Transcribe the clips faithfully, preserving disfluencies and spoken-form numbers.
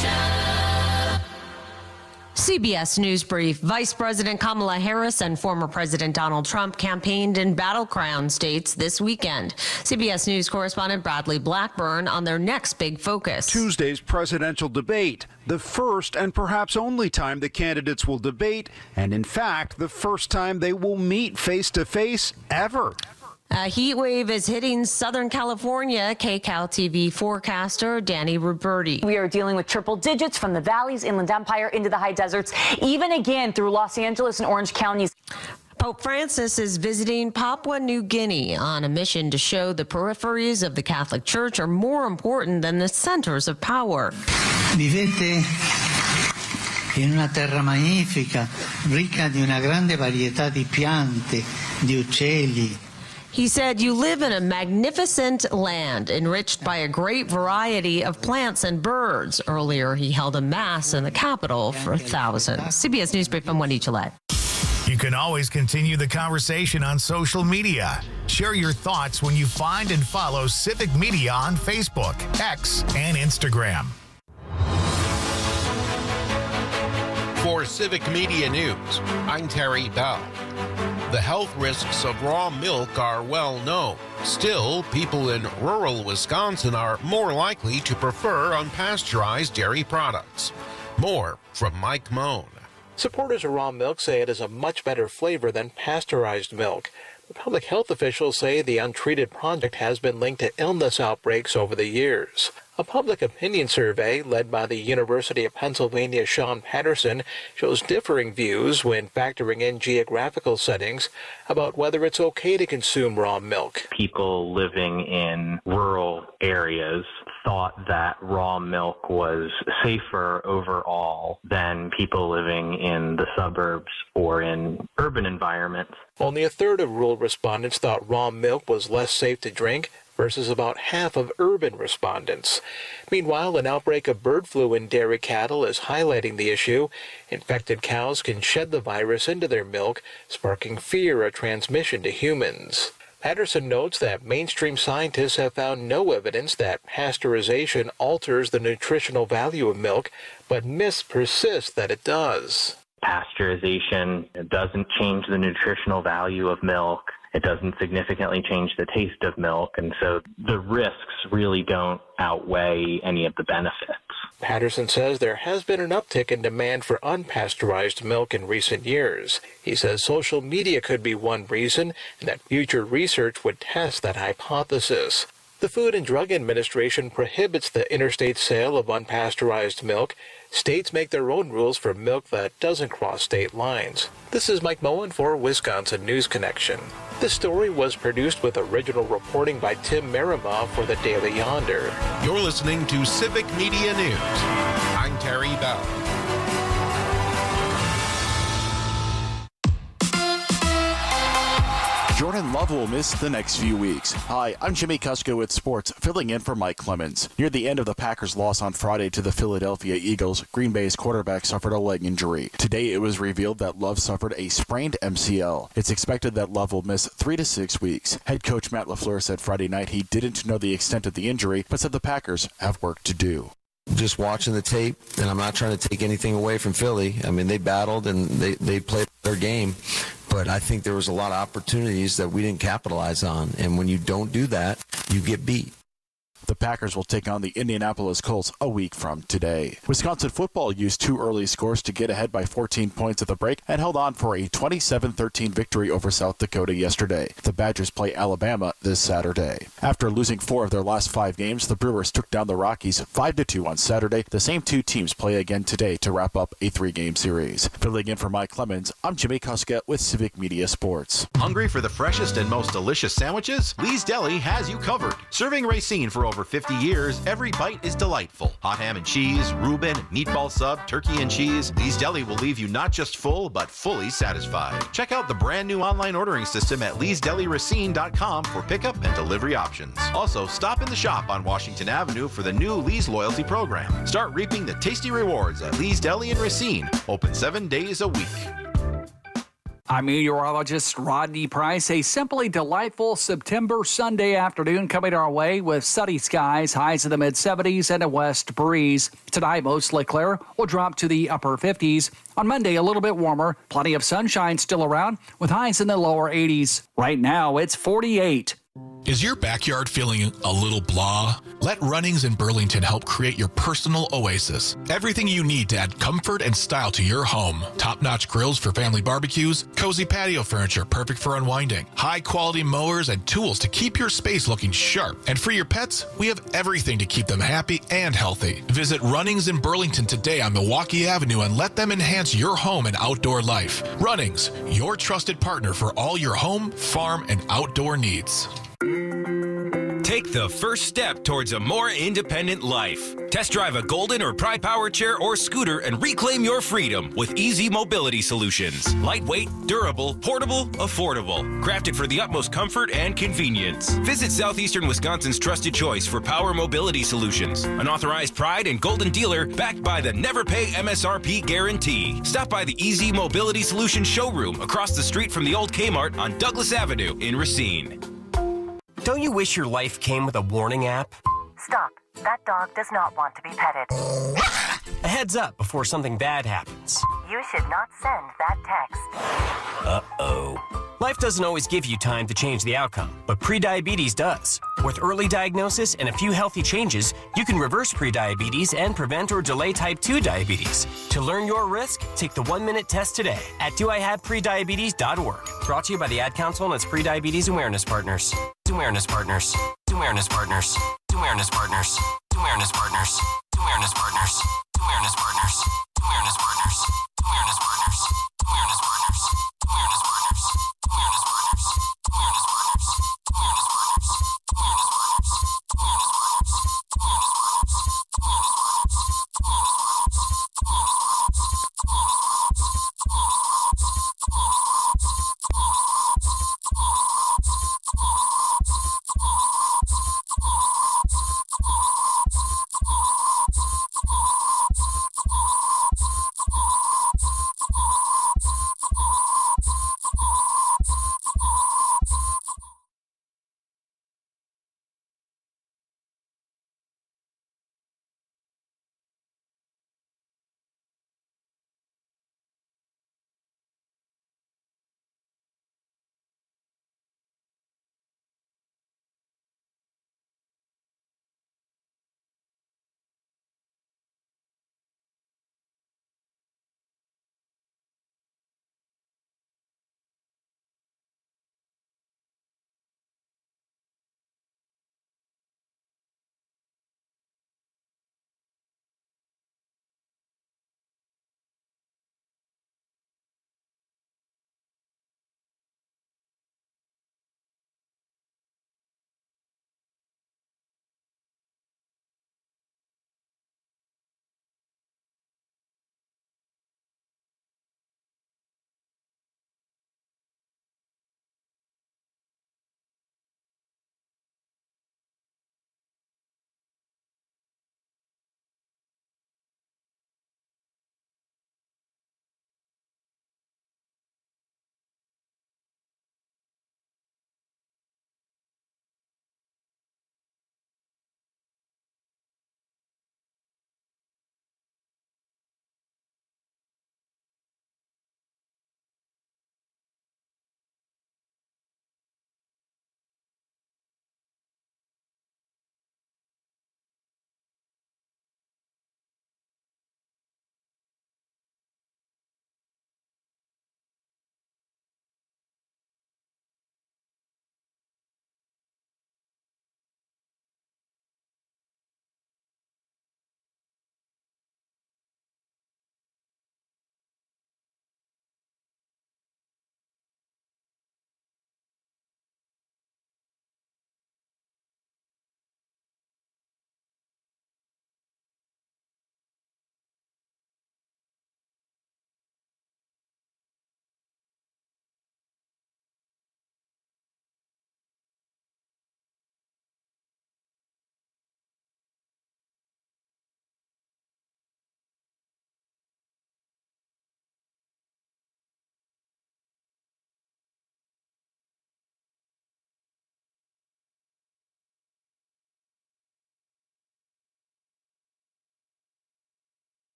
C B S News Brief. Vice President Kamala Harris and former President Donald Trump campaigned in battleground states this weekend. C B S News correspondent Bradley Blackburn on their next big focus. Tuesday's presidential debate, the first and perhaps only time the candidates will debate, and in fact, the first time they will meet face to face ever. A heat wave is hitting Southern California. K C A L T V forecaster Danny Roberti. We are dealing with triple digits from the valleys, Inland Empire into the high deserts, even again through Los Angeles and Orange counties. Pope Francis is visiting Papua New Guinea on a mission to show the peripheries of the Catholic Church are more important than the centers of power. Vivete in una terra magnifica, ricca di una grande varietà di piante, di uccelli. He said, you live in a magnificent land enriched by a great variety of plants and birds. Earlier, he held a mass in the capital for thousands. C B S News Brief, I'm Wendy Gillette. You can always continue the conversation on social media. Share your thoughts when you find and follow Civic Media on Facebook, X, and Instagram. For Civic Media News, I'm Terry Bell. The health risks of raw milk are well known. Still, people in rural Wisconsin are more likely to prefer unpasteurized dairy products. More from Mike Moan. Supporters of raw milk say it has a much better flavor than pasteurized milk. But public health officials say the untreated product has been linked to illness outbreaks over the years. A public opinion survey led by the University of Pennsylvania's Sean Patterson shows differing views when factoring in geographical settings about whether it's okay to consume raw milk. People living in rural areas thought that raw milk was safer overall than people living in the suburbs or in urban environments. Only a third of rural respondents thought raw milk was less safe to drink versus about half of urban respondents. Meanwhile, an outbreak of bird flu in dairy cattle is highlighting the issue. Infected cows can shed the virus into their milk, sparking fear of transmission to humans. Patterson notes that mainstream scientists have found no evidence that pasteurization alters the nutritional value of milk, but myths persist that it does. Pasteurization doesn't change the nutritional value of milk. It doesn't significantly change the taste of milk, and so the risks really don't outweigh any of the benefits. Patterson says there has been an uptick in demand for unpasteurized milk in recent years. He says social media could be one reason, and that future research would test that hypothesis. The Food and Drug Administration prohibits the interstate sale of unpasteurized milk. States make their own rules for milk that doesn't cross state lines. This is Mike Moen for Wisconsin News Connection. This story was produced with original reporting by Tim Merrimaw for the Daily Yonder. You're listening to Civic Media News. I'm Terry Bell. Jordan Love will miss the next few weeks. Hi, I'm Jimmy Kusko with sports, filling in for Mike Clemens. Near the end of the Packers' loss on Friday to the Philadelphia Eagles, Green Bay's quarterback suffered a leg injury. Today, it was revealed that Love suffered a sprained M C L. It's expected that Love will miss three to six weeks. Head coach Matt LaFleur said Friday night he didn't know the extent of the injury, but said the Packers have work to do. Just watching the tape, and I'm not trying to take anything away from Philly. I mean, they battled and they, they played their game. But I think there was a lot of opportunities that we didn't capitalize on. And when you don't do that, you get beat. The Packers will take on the Indianapolis Colts a week from today. Wisconsin football used two early scores to get ahead by fourteen points at the break and held on for a twenty-seven thirteen victory over South Dakota yesterday. The Badgers play Alabama this Saturday. After losing four of their last five games, the Brewers took down the Rockies five to two on Saturday. The same two teams play again today to wrap up a three-game series. Filling in for Mike Clemens, I'm Jimmy Kuska with Civic Media Sports. Hungry for the freshest and most delicious sandwiches? Lee's Deli has you covered. Serving Racine for over fifty years, every bite is delightful. Hot ham and cheese, Reuben, meatball sub, turkey and cheese. Lee's Deli will leave you not just full, but fully satisfied. Check out the brand new online ordering system at lees deli racine dot com for pickup and delivery options. Also, stop in the shop on Washington Avenue for the new Lee's Loyalty Program. Start reaping the tasty rewards at Lee's Deli in Racine, open seven days a week. I'm meteorologist Rodney Price. A simply delightful September Sunday afternoon coming our way with sunny skies, highs in the mid seventies and a west breeze. Tonight, mostly clear, will drop to the upper fifties. On Monday, a little bit warmer, plenty of sunshine still around with highs in the lower eighties. Right now, it's forty-eight. Is your backyard feeling a little blah? Let Runnings in Burlington help create your personal oasis. Everything you need to add comfort and style to your home. Top-notch grills for family barbecues, cozy patio furniture perfect for unwinding, high-quality mowers and tools to keep your space looking sharp. And for your pets, we have everything to keep them happy and healthy. Visit Runnings in Burlington today on Milwaukee Avenue and let them enhance your home and outdoor life. Runnings, your trusted partner for all your home, farm, and outdoor needs. Take the first step towards a more independent life. Test drive a Golden or Pride Power chair or scooter and reclaim your freedom with Easy Mobility Solutions. Lightweight, durable, portable, affordable. Crafted for the utmost comfort and convenience. Visit Southeastern Wisconsin's trusted choice for power mobility solutions. An authorized Pride and Golden dealer backed by the Never Pay M S R P guarantee. Stop by the Easy Mobility Solutions showroom across the street from the old Kmart on Douglas Avenue in Racine. Don't you wish your life came with a warning app? Stop. That dog does not want to be petted. A heads up before something bad happens. You should not send that text. Uh-oh. Life doesn't always give you time to change the outcome, but prediabetes does. With early diagnosis and a few healthy changes, you can reverse prediabetes and prevent or delay type two diabetes. To learn your risk, take the one-minute test today at do I have prediabetes dot org. Brought to you by the Ad Council and its Prediabetes Awareness Partners. Awareness Partners. Awareness Partners. Awareness Partners. Awareness Partners. Awareness Partners. Awareness Partners. Awareness Partners. Awareness Partners. Awareness Partners. Awareness Partners. Awareness Partners. Awareness Partners. Awareness Partners. Awareness Partners. Awareness Partners. Awareness Partners. Awareness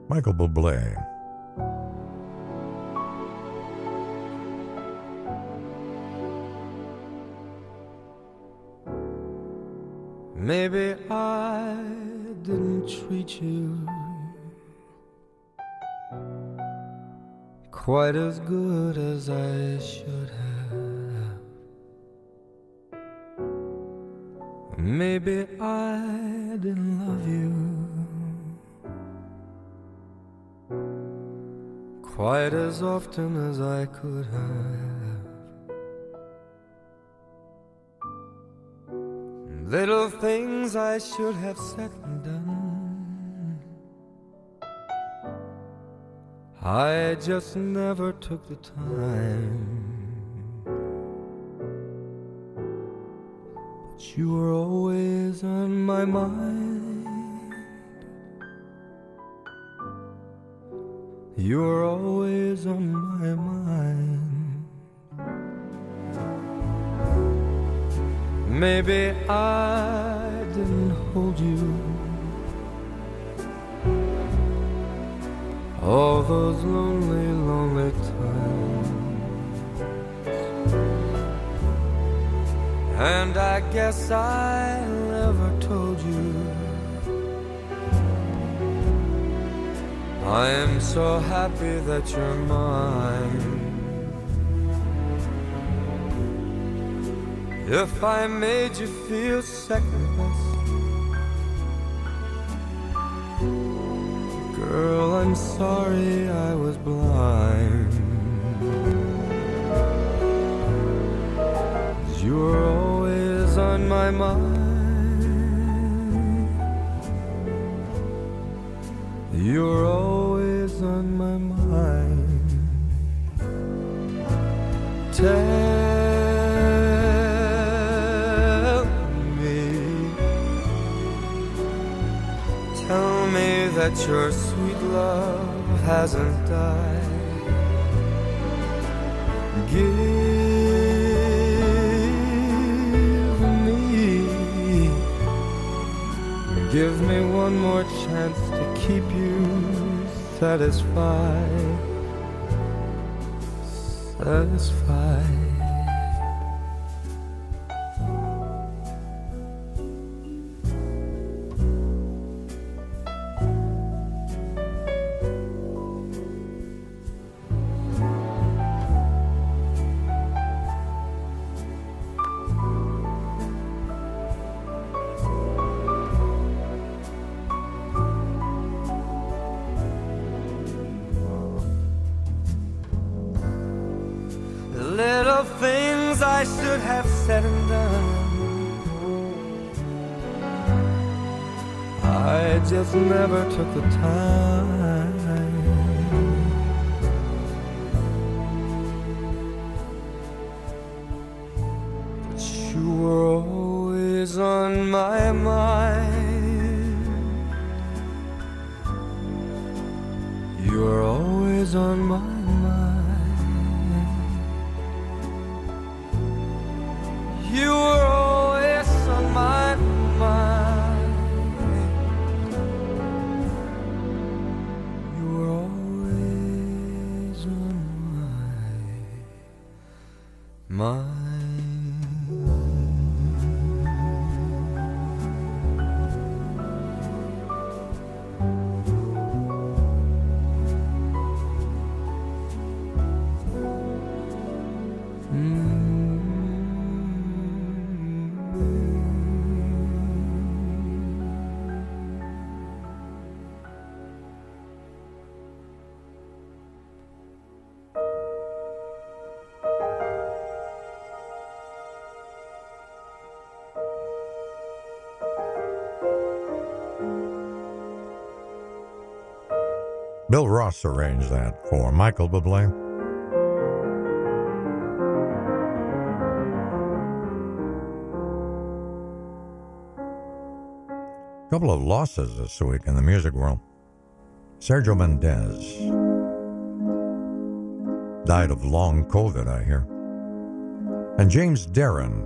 Michael Bublé. Maybe I didn't treat you quite as good as I should have. Maybe I didn't love you quite as often as I could have. Little things I should have said and done, I just never took the time. But you were always on my mind. You were always on my mind. Maybe I didn't hold you all those lonely, lonely times, and I guess I never told you I am so happy that you're mine. If I made you feel second best, girl, I'm sorry I was blind. You were always on my mind. You were always on my mind. Tell Tell me that your sweet love hasn't died. Give me, give me one more chance to keep you satisfied, satisfied. Little things I should have said and done, I just never took the time. But you were always on my mind. You were always on my mind. You were always on my mind. You were always on my mind. Bill Ross arranged that for Michael Bublé. A couple of losses this week in the music world. Sergio Mendes died of long COVID, I hear. And James Darren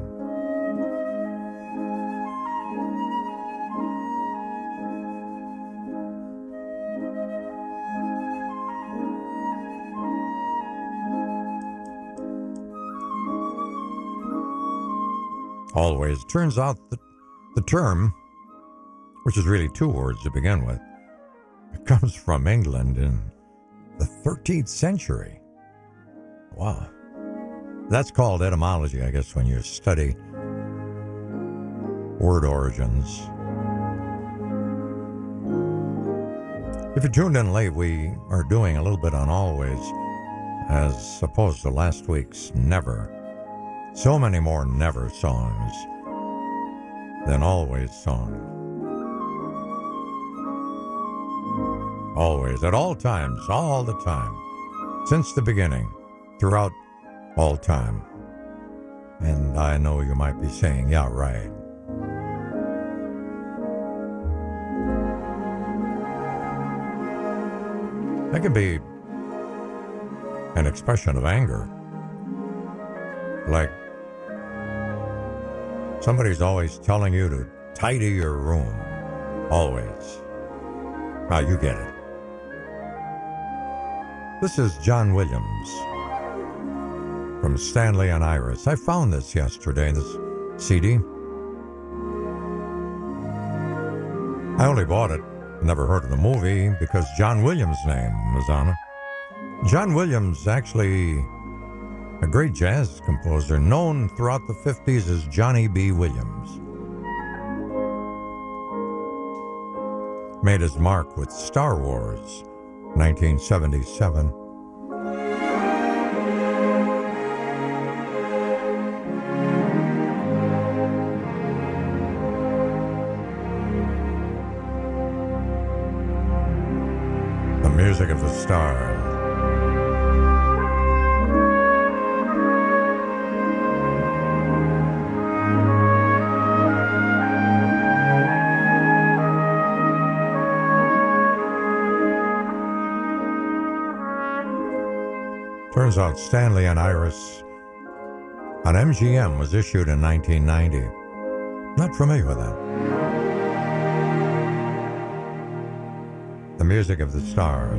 Always. Turns out that the term, which is really two words to begin with, it comes from England in the thirteenth century. Wow. That's called etymology, I guess, when you study word origins. If you tuned in late, we are doing a little bit on Always, as opposed to last week's Never. So many more Never songs than Always songs. Always, at all times, all the time, since the beginning, throughout all time. And I know you might be saying, yeah, right. That can be an expression of anger. Like somebody's always telling you to tidy your room. Always. Ah, you get it. This is John Williams from Stanley and Iris. I found this yesterday, this C D. I only bought it, never heard of the movie, because John Williams' name was on it. John Williams, actually a great jazz composer, known throughout the fifties as Johnny B. Williams. Made his mark with Star Wars, nineteen seventy-seven. The music of the stars. Turns out Stanley and Iris on M G M was issued in nineteen ninety. Not familiar with that. The music of the stars.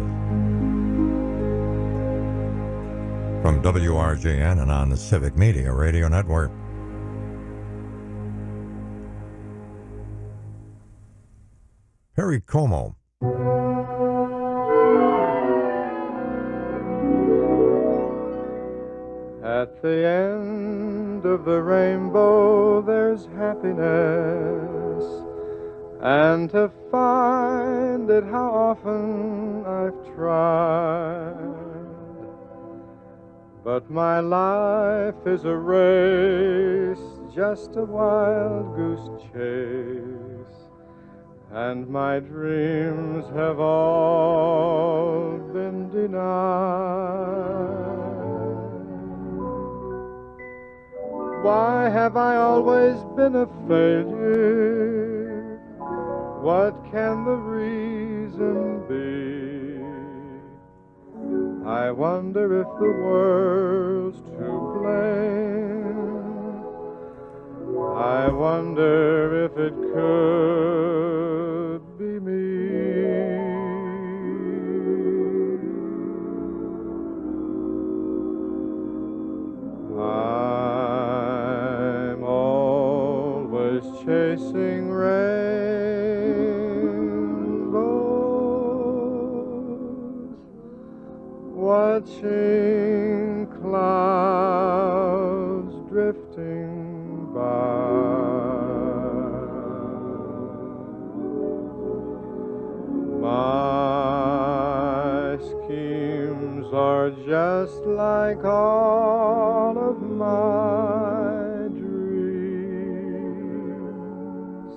From W R J N and on the Civic Media Radio Network. Perry Como. At the end of the rainbow there's happiness, and to find it how often I've tried. But my life is a race, just a wild goose chase, and my dreams have all been denied. Why have I always been a failure? What can the reason be? I wonder if the world's to blame. I wonder if it could be me. I'm always chasing rainbows, watching clouds drifting by. My schemes are just like all of my dreams,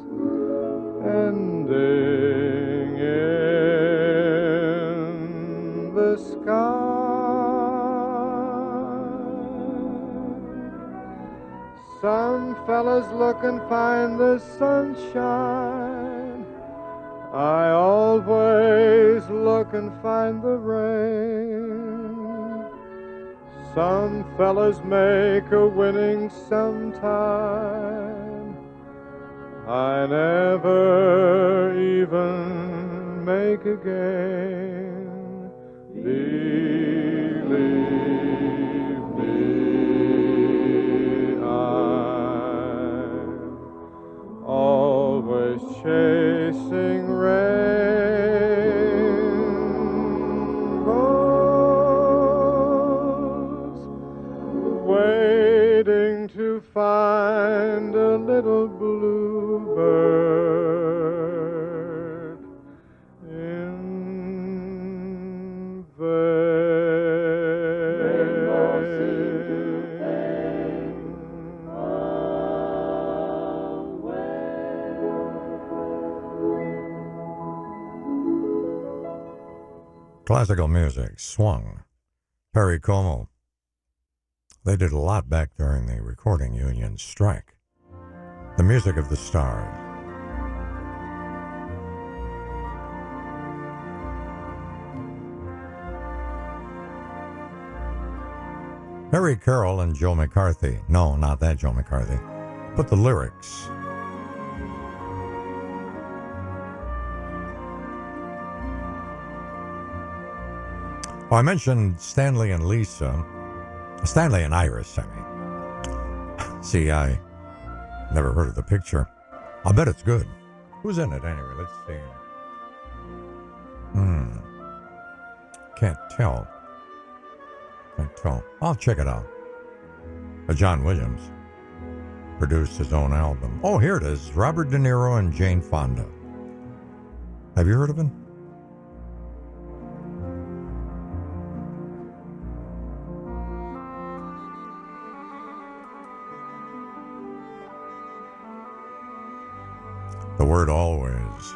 ending in the sky. Some fellas look and find the sunshine, I always look and find the rain. Some fellas make a winning sometime, I never even make a game. Believe me, I'm is chasing rainbows, waiting to find a little bluebird in Classical music, swung, Perry Como. They did a lot back during the recording union strike. The music of the stars. Harry Carroll and Joe McCarthy. No, not that Joe McCarthy. But the lyrics. Well, I mentioned Stanley and Lisa. Stanley and Iris, I mean. See, I never heard of the picture. I'll bet it's good. Who's in it anyway? Let's see. Hmm. Can't tell. Can't tell. I'll check it out. Uh, John Williams produced his own album. Oh, here it is. Robert De Niro and Jane Fonda. Have you heard of him? The word always.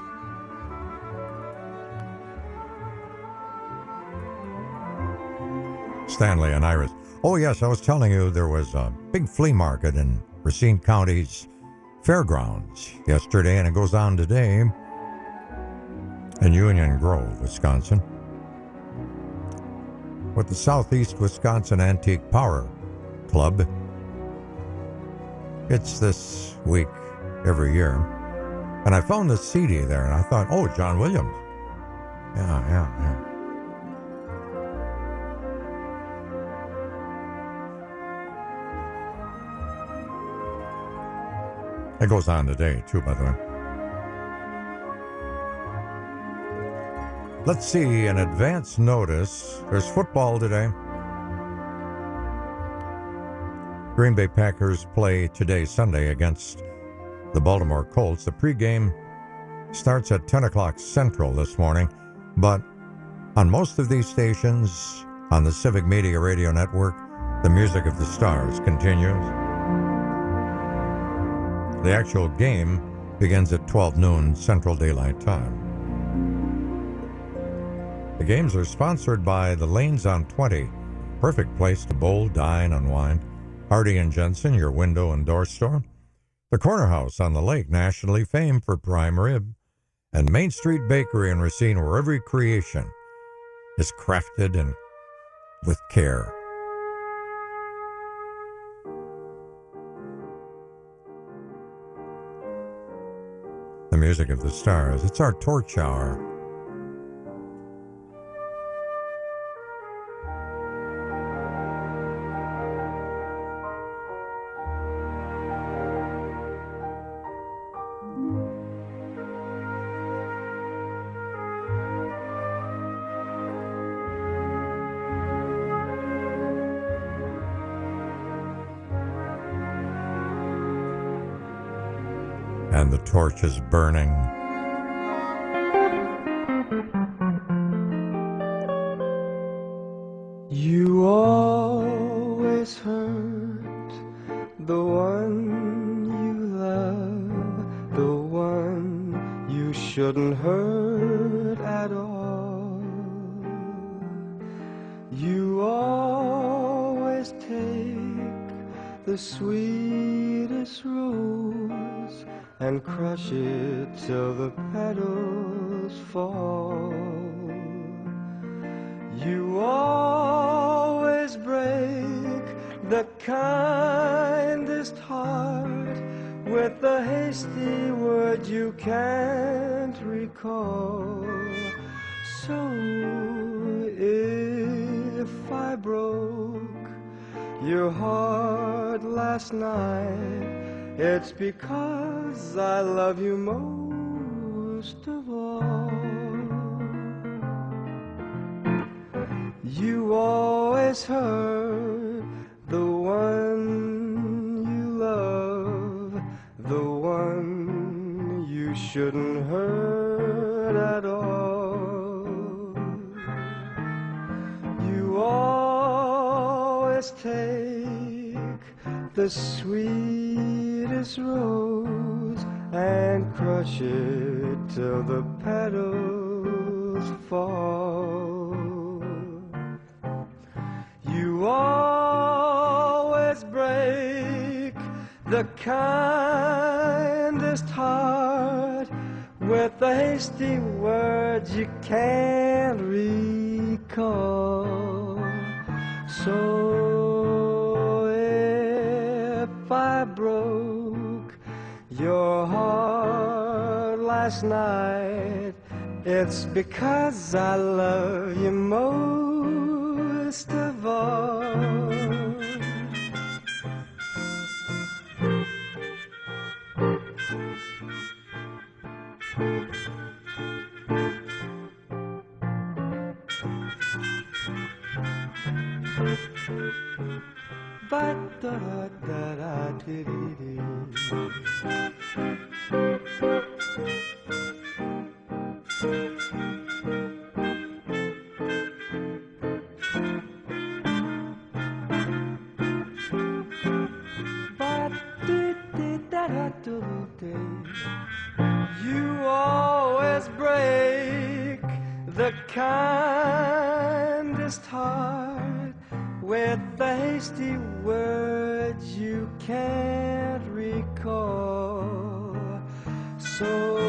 Stanley and Iris. Oh, yes, I was telling you there was a big flea market in Racine County's fairgrounds yesterday, and it goes on today in Union Grove, Wisconsin, with the Southeast Wisconsin Antique Power Club. It's this week every year. And I found the C D there, and I thought, oh, John Williams. Yeah, yeah, yeah. It goes on today, too, by the way. Let's see, an advance notice. There's football today. Green Bay Packers play today, Sunday, against the Baltimore Colts. The pregame starts at ten o'clock Central this morning, but on most of these stations on the Civic Media Radio Network, the music of the stars continues. The actual game begins at twelve noon Central Daylight Time. The games are sponsored by the Lanes on twenty, perfect place to bowl, dine, unwind. Hardy and Jensen, your window and door store. The Corner House on the Lake, nationally famed for prime rib. And Main Street Bakery in Racine, where every creation is crafted and with care. The music of the stars. It's our torch hour. And the torch is burning. You always hurt the one you love, the one you shouldn't hurt at all. You always take the sweetest rose and crush it till the petals fall. You always break the kindest heart with the hasty word you can't recall. So if I broke your heart last night, it's because I love you most You always hurt the one you love, the one you shouldn't hurt at all. You always take the sweetest rose and crush it till the petals fall. You always break the kindest heart with the hasty words you can't recall. So if I broke your heart last night, it's because I love you most of all. Ba da da da da dee dee dee. You always break the kindest heart with the hasty words you can't recall. So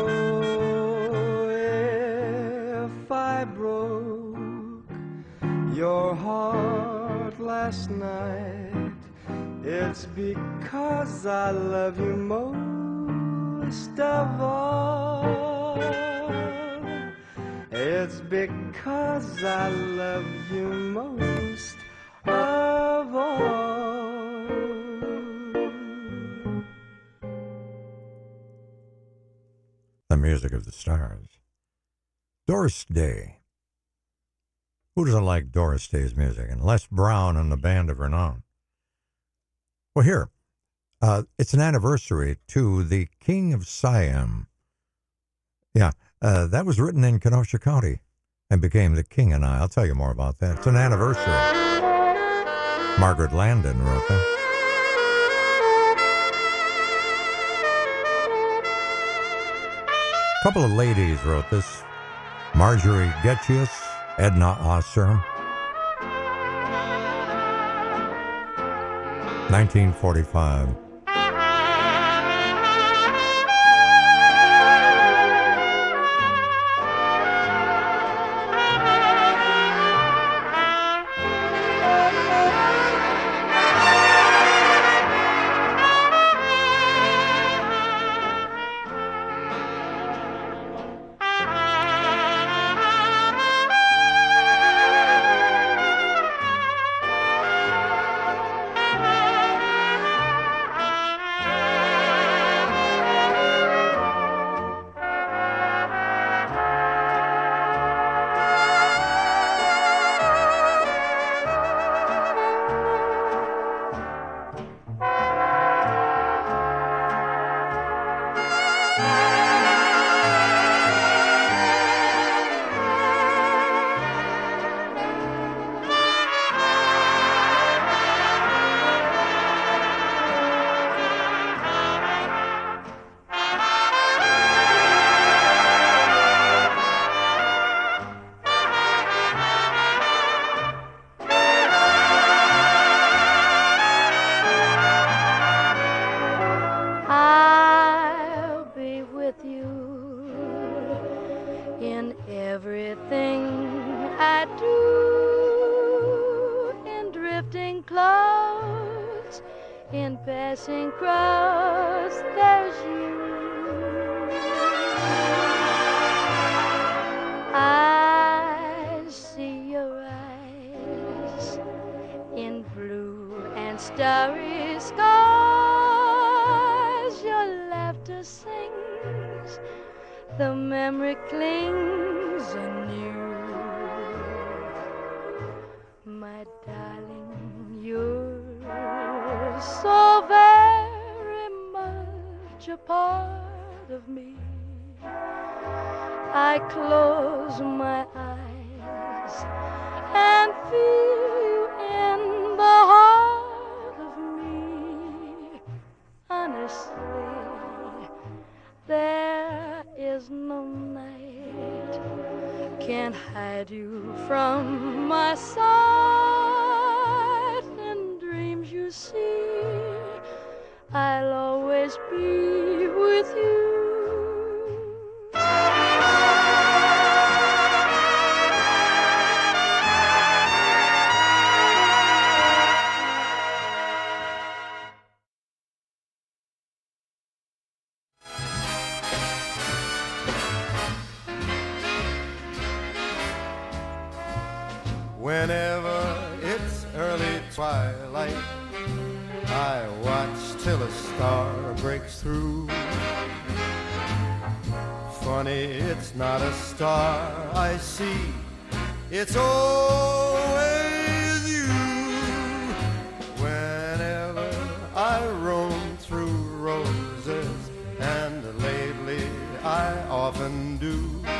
if I broke your heart last night, it's because I love you most of all. It's because I love you most of all. The music of the stars. Doris Day. Who doesn't like Doris Day's music? And Les Brown and the Band of Renown. Well, here, uh, it's an anniversary to the King of Siam. Yeah, uh, that was written in Kenosha County and became the King and I. I'll tell you more about that. It's an anniversary. Margaret Landon wrote that. A couple of ladies wrote this. Marjorie Getchius, Edna Osser. nineteen forty-five. a part of me. I close my eyes and feel you in the heart of me. Honestly, there is no night can hide you from my sight. In dreams you see, I'll always be with you. Whenever it's early twilight, I watch till a star breaks through. Funny, it's not a star I see, it's always you. Whenever I roam through roses, and lately I often do.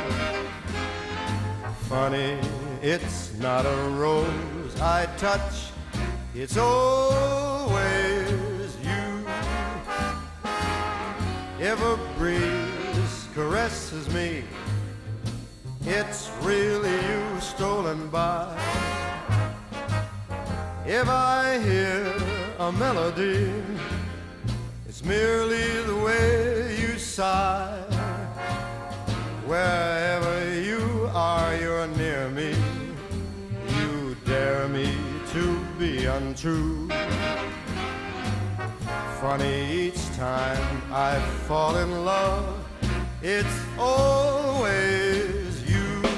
Funny, it's not a rose I touch, it's always you. If a breeze caresses me, it's really you stolen by. If I hear a melody, it's merely the way you sigh. Wherever you are, you're near me. You dare me to be untrue. Funny, each time I fall in love, it's always you.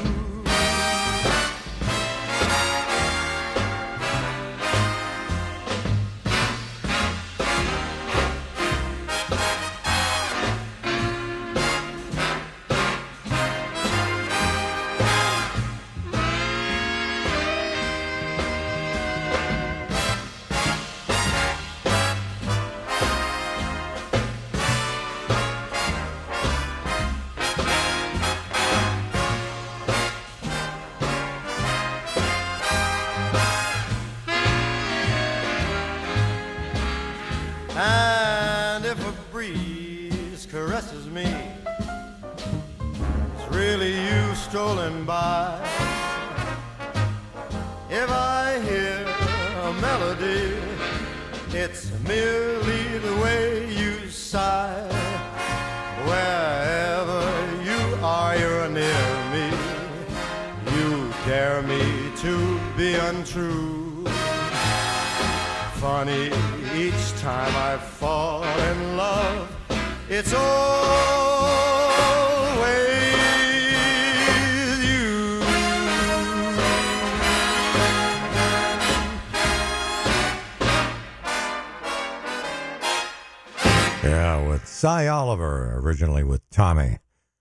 And if a breeze caresses me, it's really you stolen by. If I hear a melody, it's merely the way you sigh. Wherever you are, you're near me. You dare me to be untrue. Funny, each time I fall in love, it's always you. Yeah, with Cy Oliver, originally with Tommy.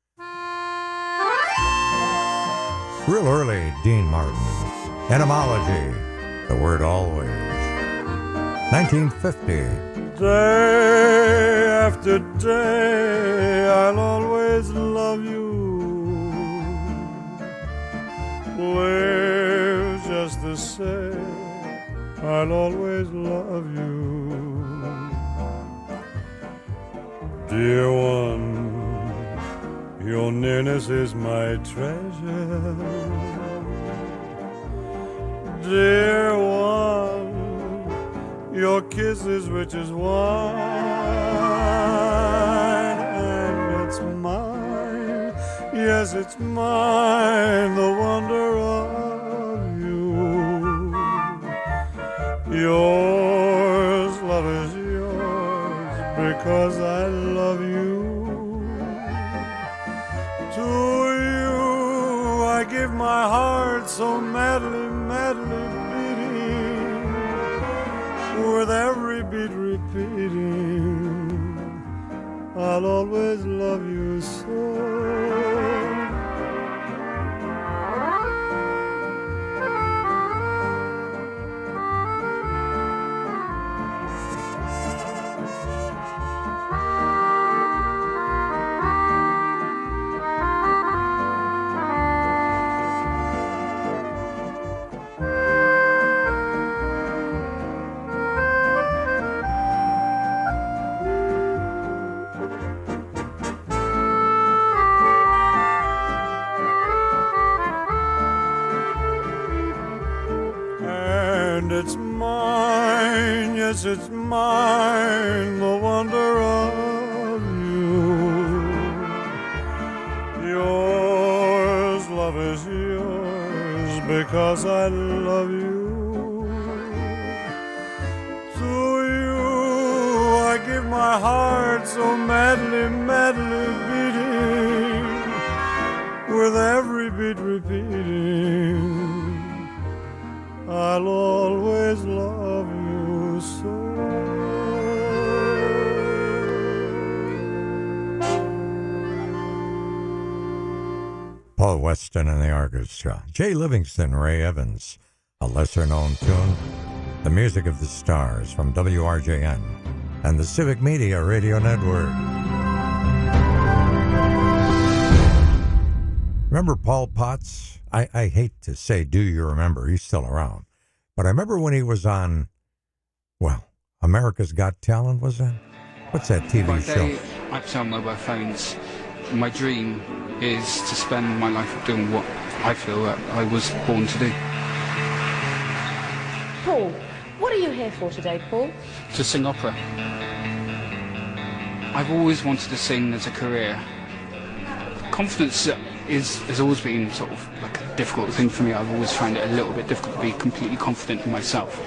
Real early, Dean Martin. Etymology, the word always. nineteen fifty. Day after day, I'll always love you. Live just the same, I'll always love you. Dear one, your nearness is my treasure. Dear one, your kiss is rich as wine, and it's mine, yes, it's mine, the wonder of you. Yours, love is yours, because I love you. To you I give my heart so madly, madly beating, with every beat repeating, I'll always love you so. And it's mine, yes, it's mine, the wonder of you. Yours, love is yours, because I love you. To you I give my heart so madly, madly beating, with every beat repeating, I'll always love you so. Paul Weston and the orchestra. Jay Livingston, Ray Evans, a lesser-known tune. The Music of the Stars from W R J N and the Civic Media Radio Network. Remember Paul Potts? I, I hate to say, do you remember? He's still around. But I remember when he was on, well, America's Got Talent, was that? What's that T V By show? day, I sell mobile phones. My dream is to spend my life doing what I feel that I was born to do. Paul, what are you here for today, Paul? To sing opera. I've always wanted to sing as a career. Confidence is has always been sort of like a difficult thing for me. I've always found it a little bit difficult to be completely confident in myself.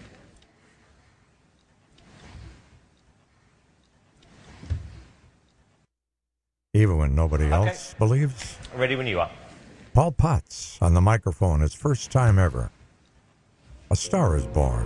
Even when nobody Okay. else believes. Ready when you are. Paul Potts on the microphone, his first time ever. A Star is Born.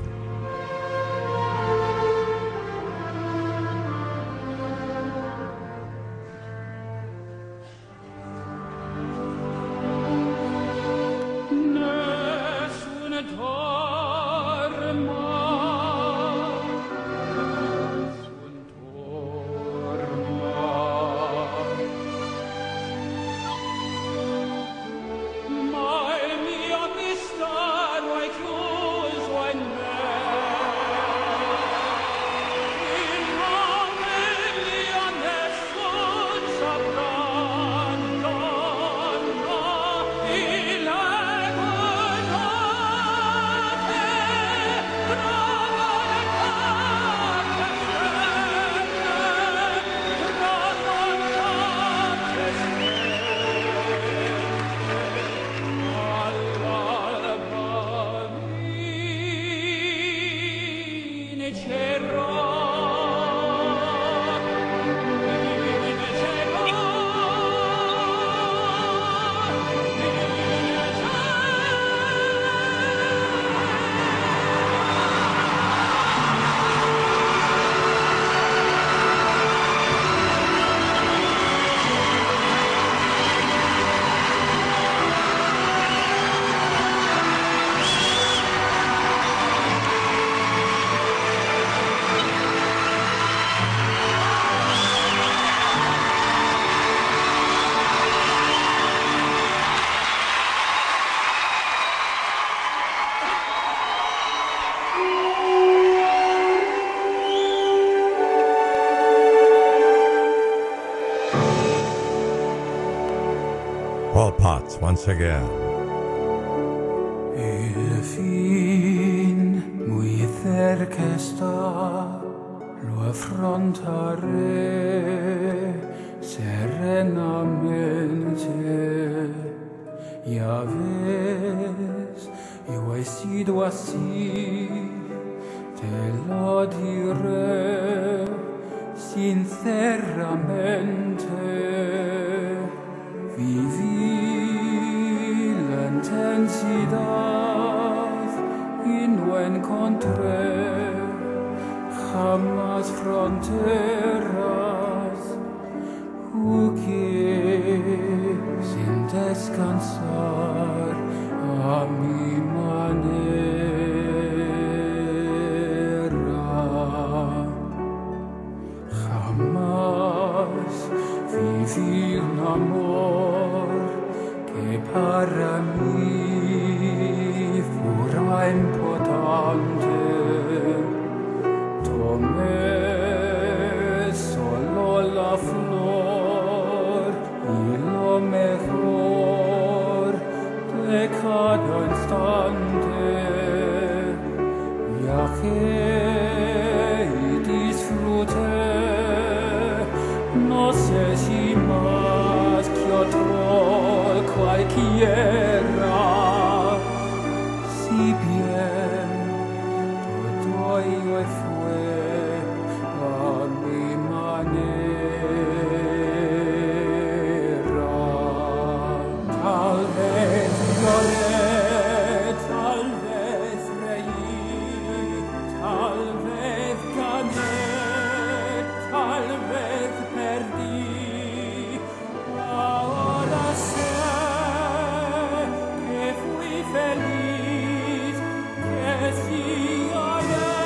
Paul Potts once again. Il fin muy cerca está, lo affrontaré serenamente. Ya ves, yo he sido así, te lo diré sinceramente. Viví la intensidad y no encontré jamás fronteras. Jugué sin descansar a mi manera. Jamás viví un amor que para mí fuera importante. Tomé solo la flor y lo mejor de cada instante. que disfrute, no sé si más que otro cualquiera, si bien todo ello fue a mi manera. Tal vez lloré, tal vez reí, tal vez gané, tal vez perdí. Ahora sé que fui feliz, que si lloré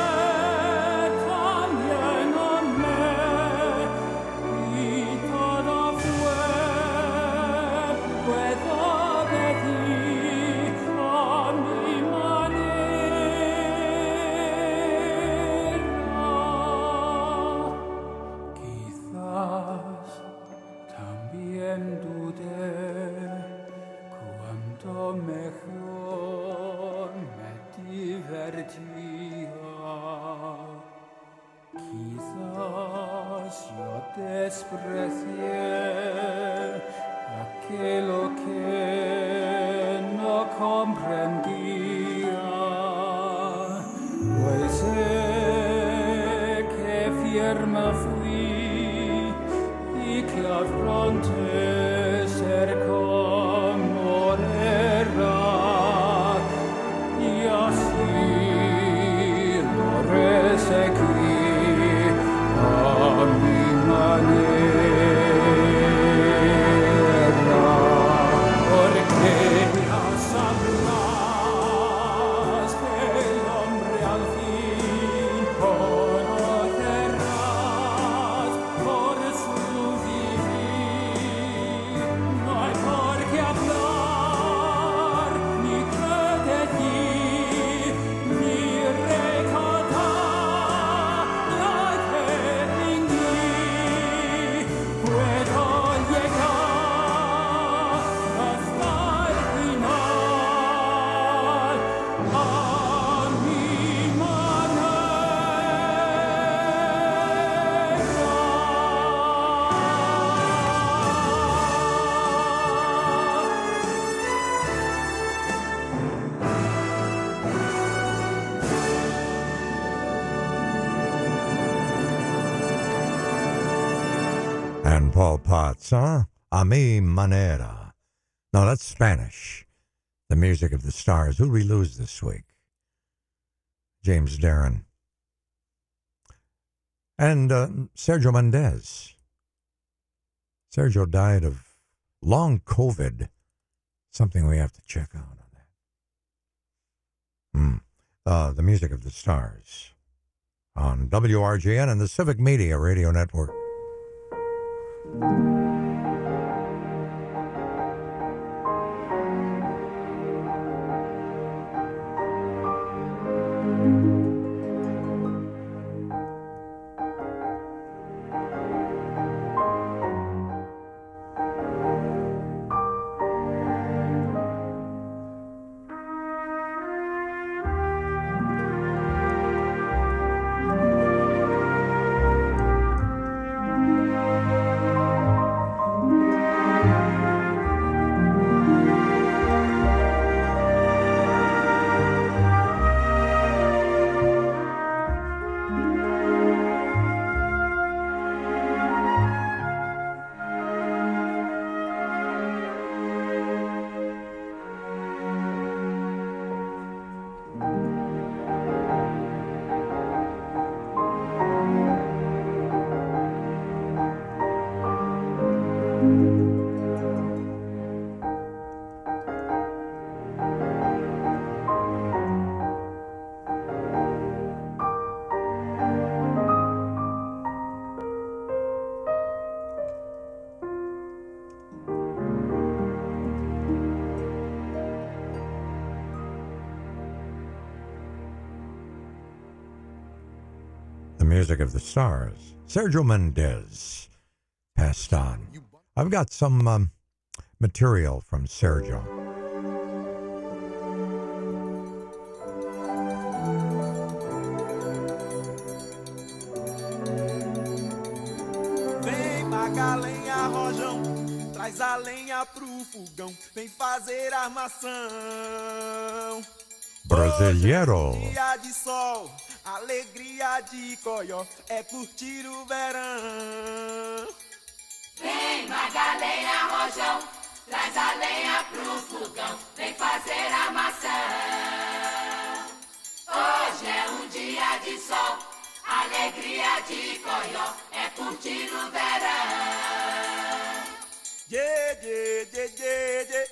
también amé, y todo fue, puedo decir, a mi manera. Quizás también dudé cuánto mejor me divertía. Quizás yo desprecié aquello que no comprendía, pues sé que firme fui y que afronté ser como era, y así lo reseguí a mi manera, porque ya sabrás que el hombre al fin conocerás por su vivir. No hay por qué hablar, ni qué decir, ni recordar lo que fingí. Puedo llegar hasta el final a mi And Paul Potts, huh? A mi manera. No, that's Spanish. The music of the stars. Who'd we lose this week? James Darren. And uh, Sergio Mendes. Sergio died of long COVID. Something we have to check out on that. Hmm. Uh, the music of the stars. On W R G N and the Civic Media Radio Network. Music of the stars. Sergio Mendes passed on. I've got some um, material from Sergio. Traz a lenha pro fogão, vem fazer armação. Brasileiro. Dia de sol, alegria de coió, é curtir o verão. Vem Magalhães Rojão, traz a lenha pro fogão, vem fazer armação. Hoje é um dia de sol, alegria de coió, é curtir o verão. Yeah, yeah, yeah, yeah, yeah.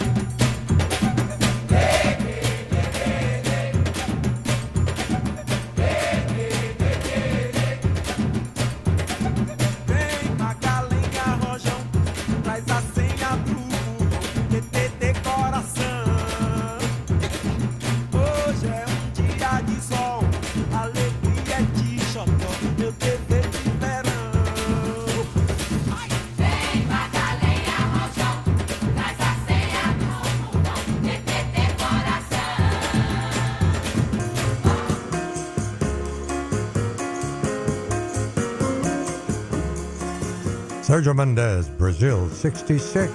Sergio Mendes, Brazil, sixty-six.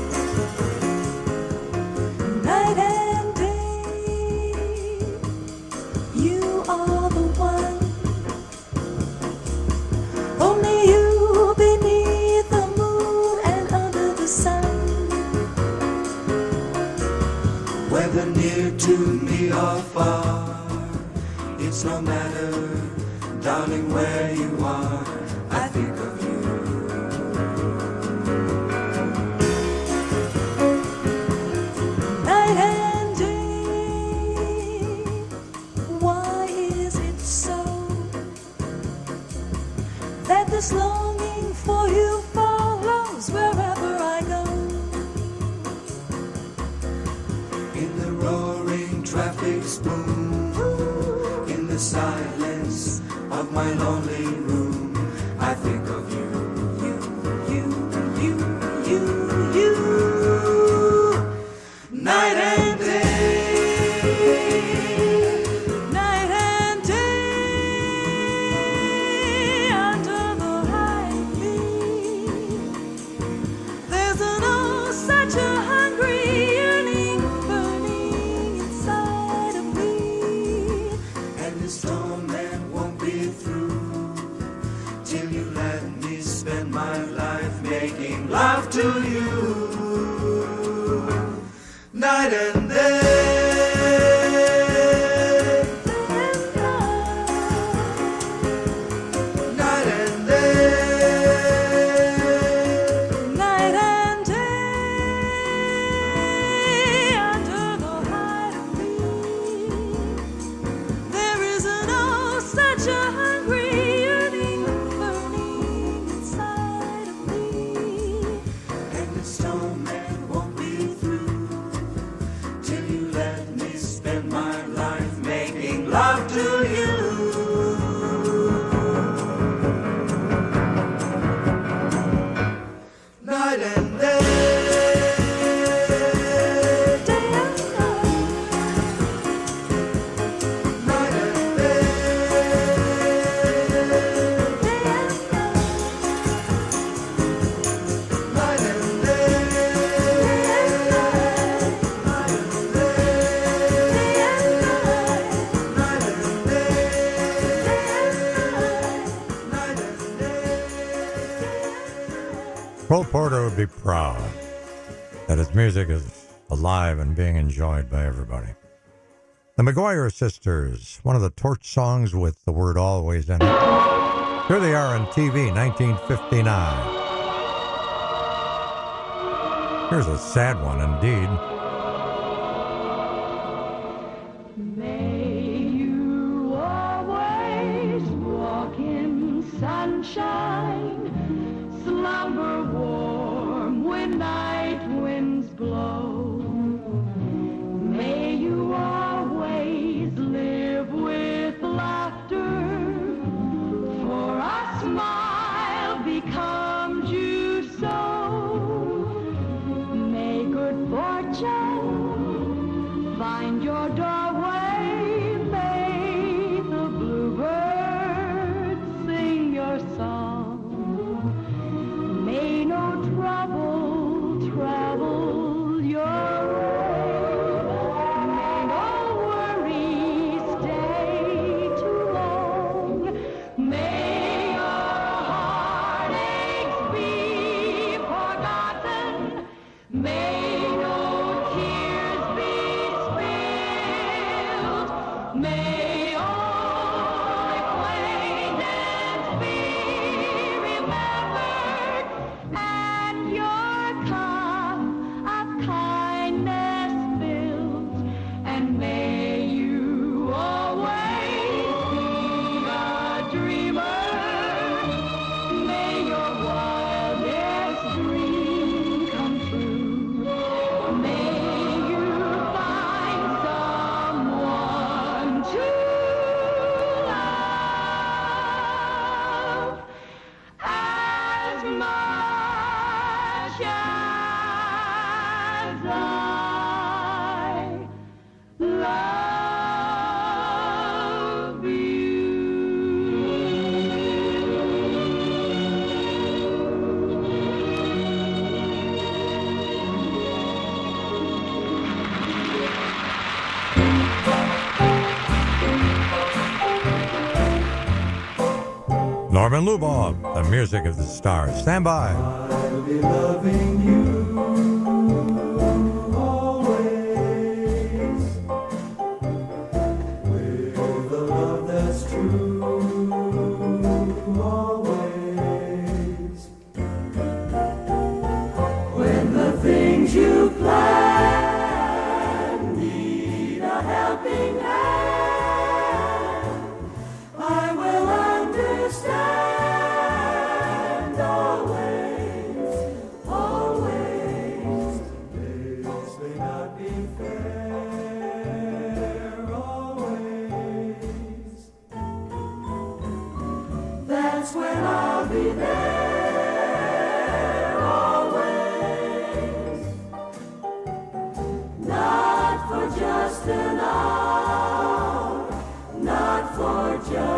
Night and day, you are the one. Only you beneath the moon and under the sun. Whether near to me or far, it's no matter, darling, where you are, I think of you. This longing for you follows wherever I go. In the roaring traffic's boom, in the silence of my lonely room, I think of you. You, you, you, you, you. Night and day. Love to you, night and day. Night and day. Night and day. Under the height of me, there isn't oh such a hungry yearning burning inside of me. Snowman won't be through till you let me spend my life making love to you. Night and day. Day and night. Night and day. Day and night. Night and Cole Porter would be proud that his music is alive and being enjoyed by everybody. The McGuire Sisters, one of the torch songs with the word always in it. Here they are on T V, nineteen fifty-nine. Here's a sad one indeed. May you always walk in sunshine, slumber warm when night winds blow. May you always live with laughter, for a smile becomes you so. May good fortune Norman Lubov, the music of the stars. Stand by. I'll be loving you always with a love that's true always. When the things you plan need a helping hand, I will understand always, always. This may not be fair always. That's when I'll be there always. Not for just an hour, not for just